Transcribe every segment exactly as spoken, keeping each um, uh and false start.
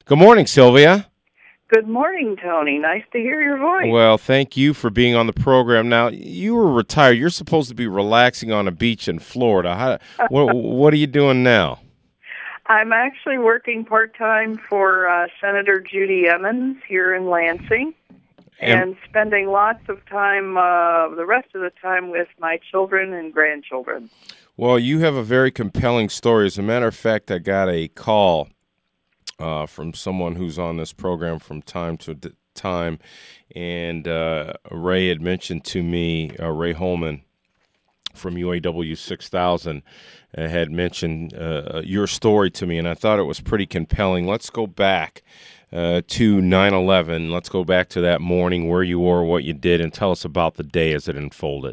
Good morning, Sylvia. Good morning, Tony. Nice to hear your voice. Well, thank you for being on the program. Now, you were retired. You're supposed to be relaxing on a beach in Florida. How, what, what are you doing now? I'm actually working part-time for uh, Senator Judy Emmons here in Lansing and, and spending lots of time, uh, the rest of the time, with my children and grandchildren. Well, you have a very compelling story. As a matter of fact, I got a call Uh, from someone who's on this program from time to d- time, and uh, Ray had mentioned to me, uh, Ray Holman from U A W six thousand uh, had mentioned uh, your story to me, and I thought it was pretty compelling. Let's go back uh, to nine eleven. Let's go back to that morning, where you were, what you did, and tell us about the day as it unfolded.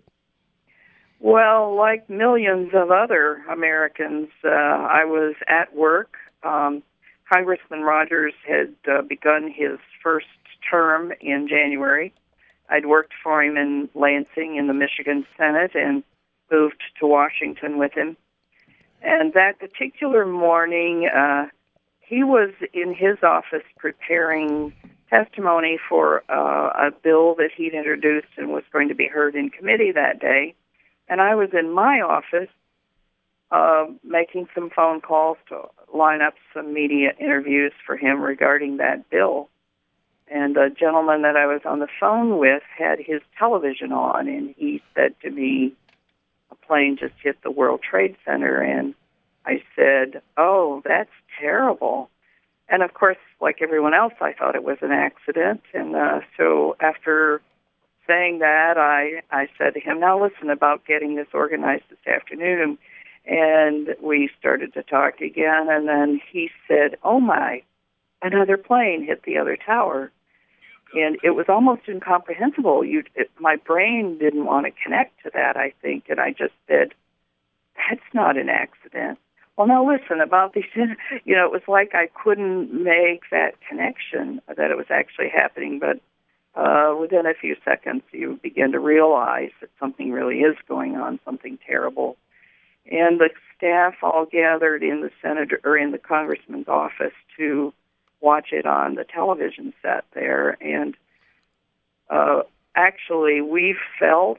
Well, like millions of other Americans, uh, I was at work. Um, Congressman Rogers had uh, begun his first term in January. I'd worked for him in Lansing in the Michigan Senate and moved to Washington with him. And that particular morning, uh, he was in his office preparing testimony for uh, a bill that he'd introduced and was going to be heard in committee that day. And I was in my office Uh, making some phone calls to line up some media interviews for him regarding that bill. And a gentleman that I was on the phone with had his television on, and he said to me, a plane just hit the World Trade Center. And I said, oh, that's terrible. And of course, like everyone else, I thought it was an accident. And uh, so after saying that, I, I said to him, now listen, about getting this organized this afternoon. And we started to talk again, and then he said, oh, my, another plane hit the other tower. And it was almost incomprehensible. You, it, my brain didn't want to connect to that, I think, and I just said, that's not an accident. Well, now listen, about these, you know, it was like I couldn't make that connection that it was actually happening, but uh, within a few seconds you begin to realize that something really is going on, something terrible. And the staff all gathered in the senator or in the congressman's office to watch it on the television set there. And uh, actually, we felt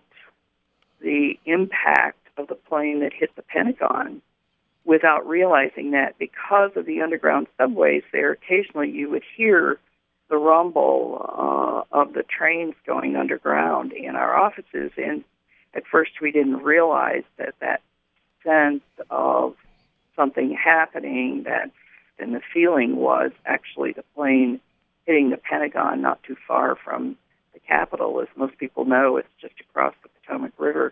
the impact of the plane that hit the Pentagon without realizing that, because of the underground subways there. Occasionally, you would hear the rumble uh, of the trains going underground in our offices. And at first, we didn't realize that that sense of something happening, that and the feeling was actually the plane hitting the Pentagon not too far from the Capitol. As most people know, it's just across the Potomac River.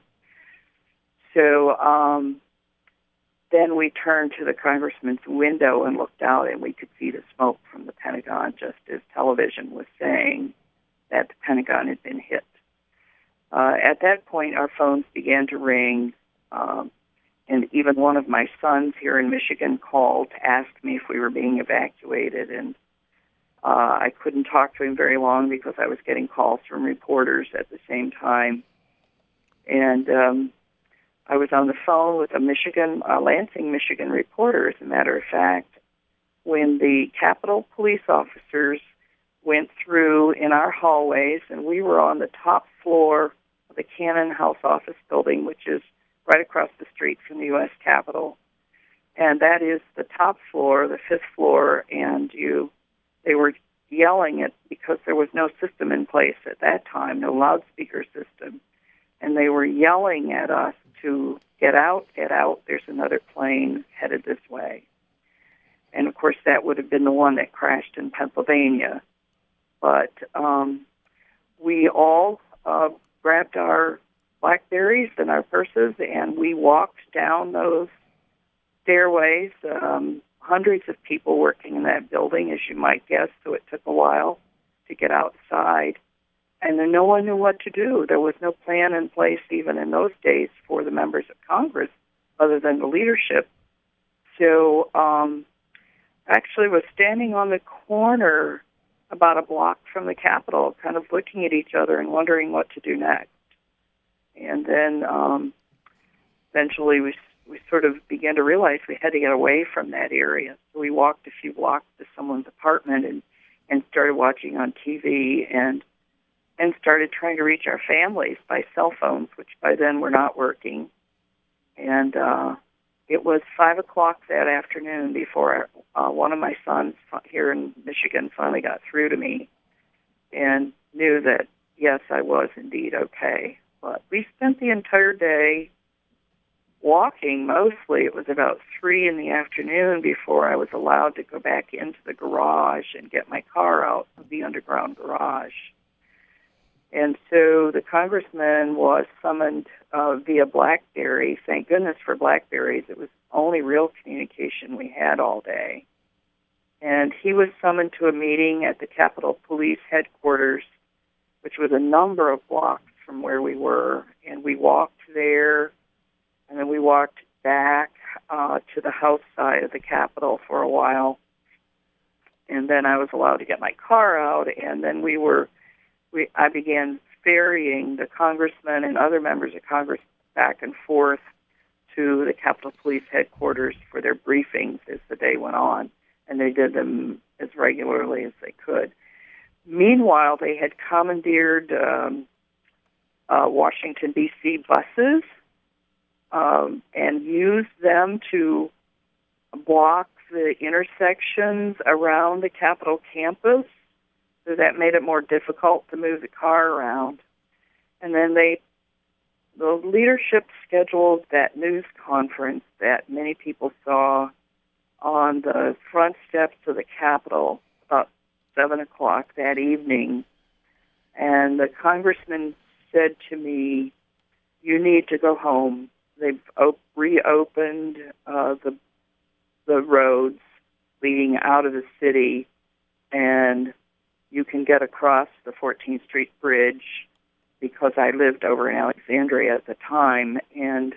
So um, then we turned to the congressman's window and looked out, and we could see the smoke from the Pentagon, just as television was saying that the Pentagon had been hit. Uh, at that point, our phones began to ring. Um, And even one of my sons here in Michigan called to ask me if we were being evacuated. And uh, I couldn't talk to him very long because I was getting calls from reporters at the same time. And um, I was on the phone with a Michigan, uh, Lansing, Michigan reporter, as a matter of fact, when the Capitol police officers went through in our hallways, and we were on the top floor of the Cannon House office building, which is right across the street from the U S Capitol. And that is the top floor, the fifth floor, and you, they were yelling it because there was no system in place at that time, no loudspeaker system. And they were yelling at us to get out, get out, there's another plane headed this way. And of course, that would have been the one that crashed in Pennsylvania. But um, we all uh, grabbed our Blackberries and our purses, and we walked down those stairways. Um, hundreds of people working in that building, as you might guess, so it took a while to get outside. And then no one knew what to do. There was no plan in place even in those days for the members of Congress other than the leadership. So um, actually was standing on the corner about a block from the Capitol, kind of looking at each other and wondering what to do next. And then um, eventually we we sort of began to realize we had to get away from that area. So we walked a few blocks to someone's apartment and, and started watching on T V and and started trying to reach our families by cell phones, which by then were not working. And uh, it was five o'clock that afternoon before uh, one of my sons here in Michigan finally got through to me and knew that, yes, I was indeed okay. But we spent the entire day walking mostly. It was about three in the afternoon before I was allowed to go back into the garage and get my car out of the underground garage. And so the congressman was summoned uh, via BlackBerry. Thank goodness for BlackBerries. It was the only real communication we had all day. And he was summoned to a meeting at the Capitol Police headquarters, which was a number of blocks from where we were. And we walked there, and then we walked back uh, to the House side of the Capitol for a while. And then I was allowed to get my car out, and then we were... We, I began ferrying the congressman and other members of Congress back and forth to the Capitol Police headquarters for their briefings as the day went on, and they did them as regularly as they could. Meanwhile, they had commandeered um, uh, Washington, D C buses um, and used them to block the intersections around the Capitol campus. So that made it more difficult to move the car around. And then they, the leadership scheduled that news conference that many people saw on the front steps of the Capitol about seven o'clock that evening. And the congressman said to me, "You need to go home. They've op- reopened uh, the the roads leading out of the city, and you can get across the fourteenth Street Bridge," because I lived over in Alexandria at the time. And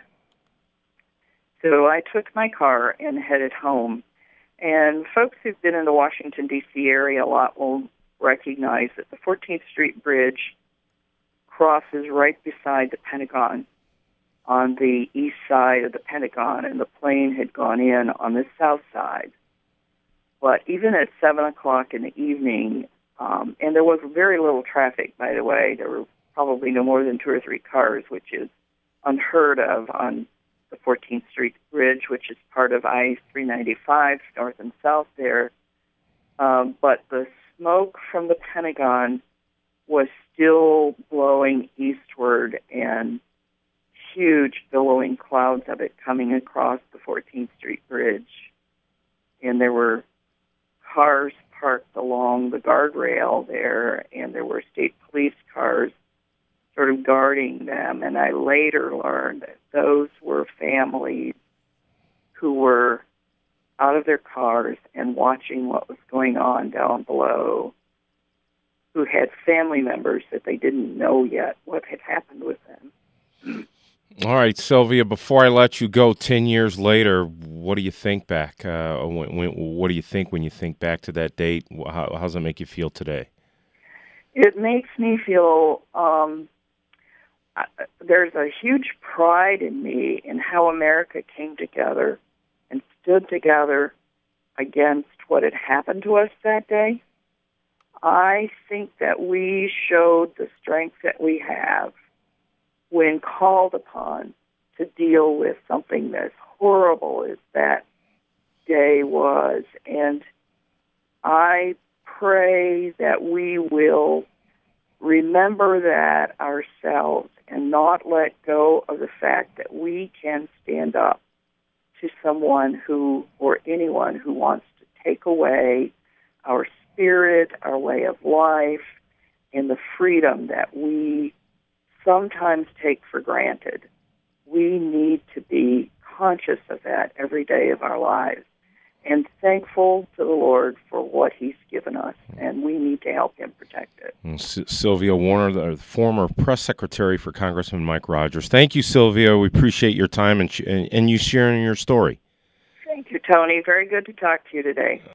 so I took my car and headed home. And folks who've been in the Washington, D C area a lot will recognize that the fourteenth Street Bridge crosses right beside the Pentagon on the east side of the Pentagon, and the plane had gone in on the south side. But even at seven o'clock in the evening, Um, and there was very little traffic, by the way. There were probably no more than two or three cars, which is unheard of on the fourteenth Street Bridge, which is part of I three ninety-five, north and south there. Um, but the smoke from the Pentagon was still blowing eastward, and huge billowing clouds of it coming across the fourteenth Street Bridge. And there were cars parked along the guardrail there, and there were state police cars sort of guarding them. And I later learned that those were families who were out of their cars and watching what was going on down below, who had family members that they didn't know yet what had happened with them. All right, Sylvia, before I let you go, ten years later, what do you think back? Uh, when, when, what do you think when you think back to that date? How, how does it make you feel today? It makes me feel, um, uh, there's a huge pride in me in how America came together and stood together against what had happened to us that day. I think that we showed the strength that we have when called upon to deal with something as horrible as that day was. And I pray that we will remember that ourselves and not let go of the fact that we can stand up to someone who, or anyone who wants to take away our spirit, our way of life, and the freedom that we sometimes take for granted. We need to be conscious of that every day of our lives and thankful to the Lord for what He's given us, and we need to help Him protect it. S- Sylvia Warner, the former press secretary for Congressman Mike Rogers. Thank you, Sylvia. We appreciate your time and, sh- and you sharing your story. Thank you, Tony. Very good to talk to you today.